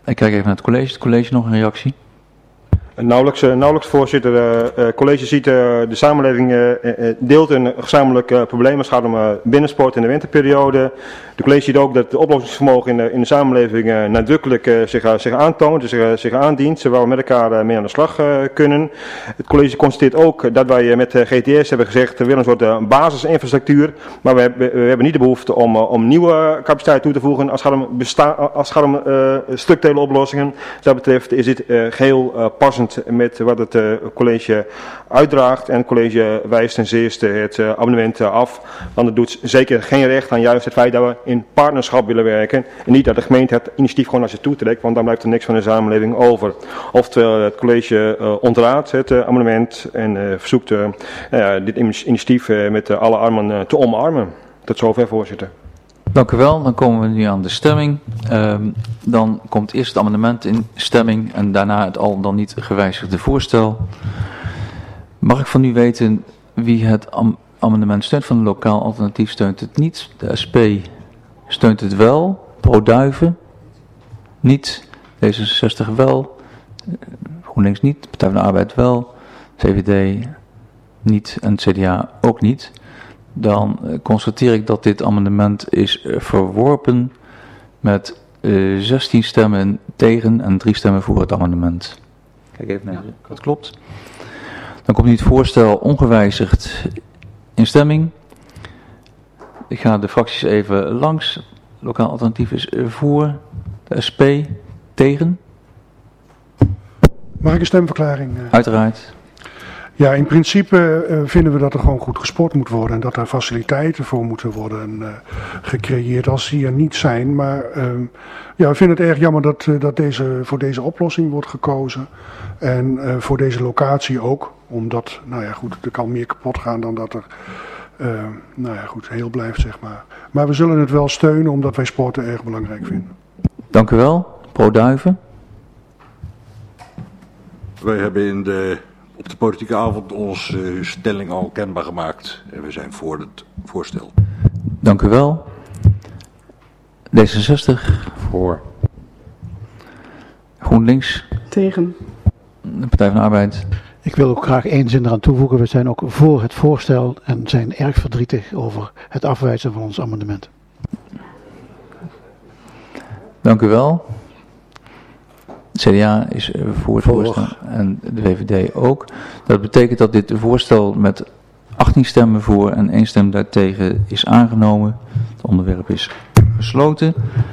Ik kijk even naar het college. Het college nog een reactie? Nauwelijks voorzitter. Het college ziet de samenleving deelt een gezamenlijk probleem als het gaat om binnensport in de winterperiode. De college ziet ook dat het oplossingsvermogen in de samenleving nadrukkelijk zich aantoont, zich aandient, zodat we met elkaar mee aan de slag kunnen. Het college constateert ook dat wij met GTS hebben gezegd, we willen een soort basisinfrastructuur, maar we hebben niet de behoefte om nieuwe capaciteit toe te voegen als het gaat om structurele oplossingen. Wat dat betreft is dit geheel passend met wat het college uitdraagt en het college wijst ten zeerste het abonnement af, want het doet zeker geen recht aan juist het feit dat we in partnerschap willen werken en niet dat de gemeente het initiatief gewoon naar zich toe trekt, want dan blijft er niks van de samenleving over. Oftewel het college ontraadt het abonnement en verzoekt dit initiatief met alle armen te omarmen. Tot zover, voorzitter. Dank u wel. Dan komen we nu aan de stemming. Dan komt eerst het amendement in stemming en daarna het al dan niet gewijzigde voorstel. Mag ik van u weten wie het amendement steunt? Van de lokaal alternatief steunt het niet. De SP steunt het wel. Pro-Duiven niet. D66 wel. GroenLinks niet. Partij van de Arbeid wel. VVD niet en het CDA ook niet. Dan constateer ik dat dit amendement is verworpen met 16 stemmen tegen en 3 stemmen voor het amendement. Kijk even naar dat klopt. Dan komt nu het voorstel ongewijzigd in stemming. Ik ga de fracties even langs. Lokaal alternatief is voor. De SP tegen. Mag ik een stemverklaring? Uiteraard. Ja, in principe vinden we dat er gewoon goed gesport moet worden en dat er faciliteiten voor moeten worden gecreëerd als die er niet zijn. Maar we vinden het erg jammer dat voor deze oplossing wordt gekozen en voor deze locatie ook. Omdat, er kan meer kapot gaan dan dat er heel blijft, zeg maar. Maar we zullen het wel steunen omdat wij sporten erg belangrijk vinden. Dank u wel. Pro-Duiven. Wij hebben op de politieke avond onze stelling al kenbaar gemaakt en we zijn voor het voorstel. Dank u wel. D66 voor. GroenLinks tegen. De Partij van de Arbeid. Ik wil ook graag één zin eraan toevoegen. We zijn ook voor het voorstel en zijn erg verdrietig over het afwijzen van ons amendement. Dank u wel. Het CDA is voor het voorstel en de VVD ook. Dat betekent dat dit voorstel met 18 stemmen voor en 1 stem daartegen is aangenomen. Het onderwerp is gesloten.